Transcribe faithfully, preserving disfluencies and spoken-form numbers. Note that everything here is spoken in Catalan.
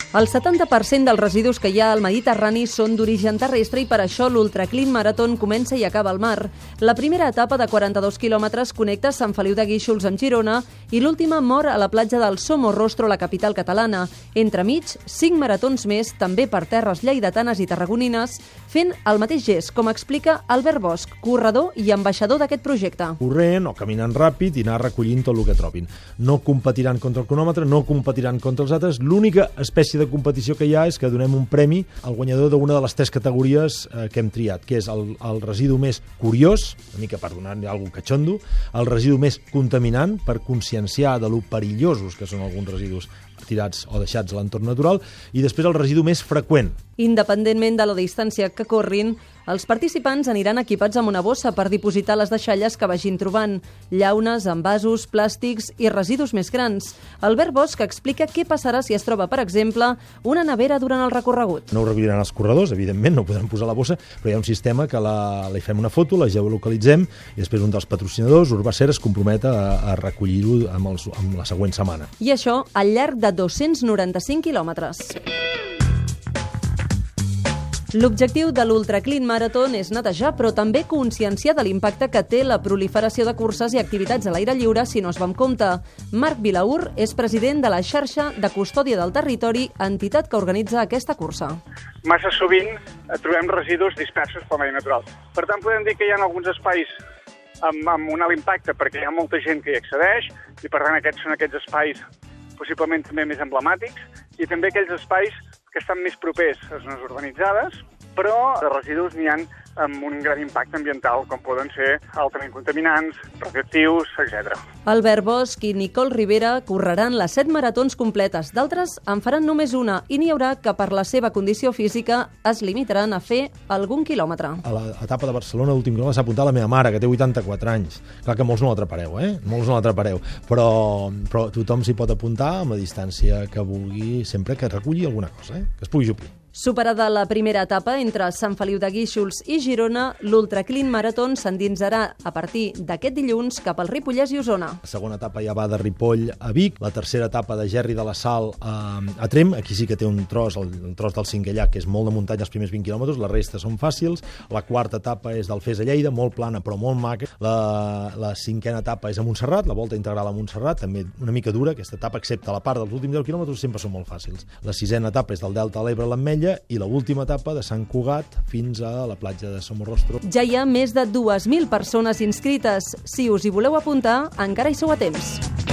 El setanta per cent dels residus que hi ha al Mediterrani són d'origen terrestre i per això l'Ultra Clean Marathon comença i acaba al mar. La primera etapa de quaranta-dos quilòmetres connecta Sant Feliu de Guíxols amb Girona i l'última mor a la platja del Somorrostro, la capital catalana. Entremig, cinc maratons més, també per terres lleidatanes i tarragonines, fent el mateix gest, com explica Albert Bosch, corredor i ambaixador d'aquest projecte. Corrent o caminant ràpid i anar recollint tot el que trobin. No competiran contra el cronòmetre, no competiran contra els altres. L'única espècie de competició que hi ha és que donem un premi al guanyador d'una de les tres categories eh, que hem triat, que és el, el residu més curiós, una mica per donar-li alguna cosa catxondo, el residu més contaminant, per conscienciar de lo perillosos que són alguns residus tirats o deixats a l'entorn natural, i després el residu més freqüent. Independentment de la distància que corrin, els participants aniran equipats amb una bossa per dipositar les deixalles que vagin trobant, llaunes, envasos, plàstics i residus més grans. Albert Bosch explica què passarà si es troba, per exemple, una nevera durant el recorregut. No ho recolliran els corredors, evidentment, no podran posar la bossa, però hi ha un sistema que la, li fem una foto, la geolocalitzem i després un dels patrocinadors, Urbacer, es compromet a, a recollir-ho amb, els, amb la següent setmana. I això al llarg de dos-cents noranta-cinc quilòmetres. L'objectiu de l'Ultra Clean Marathon és netejar, però també conscienciar de l'impacte que té la proliferació de curses i activitats a l'aire lliure si no es va amb compte. Marc Vilaur és president de la xarxa de custòdia del territori, entitat que organitza aquesta cursa. Massa sovint trobem residus dispersos pel medi natural. Per tant, podem dir que hi ha alguns espais amb, amb un alt impacte perquè hi ha molta gent que hi accedeix i, per tant, aquests són aquests espais possiblement també més emblemàtics i també aquells espais que estan més propers a zones urbanitzades, però de residus n'hi ha amb un gran impacte ambiental, com poden ser altament contaminants, radioactius, etcètera. Albert Bosch i Nicole Rivera correran les set maratons completes. D'altres en faran només una i n'hi haurà que per la seva condició física es limitaran a fer algun quilòmetre. A l'etapa de Barcelona, l'últim quilòmetre, s'ha apuntat la meva mare, que té vuitanta-quatre anys. Clar que molts no l'atrapareu, eh? Molts no l'atrapareu. Però, però tothom s'hi pot apuntar amb la distància que vulgui, sempre que reculli alguna cosa, eh? Que es pugui juplir. Superada la primera etapa entre Sant Feliu de Guíxols i Girona, l'Ultra Clean Marathon s'endinsarà a partir d'aquest dilluns cap al Ripollès i Osona. La segona etapa ja va de Ripoll a Vic, la tercera etapa de Gerri de la Sal a, a Tremp, aquí sí que té un tros, el, el tros del Cinquè Llac, que és molt de muntanya els primers vint quilòmetres, la resta són fàcils, la quarta etapa és d'Alfés a Lleida, molt plana però molt maca, la, la cinquena etapa és a Montserrat, la volta integral a Montserrat, també una mica dura aquesta etapa, excepte la part dels últims deu quilòmetres, sempre són molt fàcils. La sisena etapa és del Delta a l'Ebre a l'Ametlla, i l'última etapa de Sant Cugat fins a la platja de Somorrostro. Ja hi ha més de dues mil persones inscrites. Si us hi voleu apuntar, encara hi sou a temps.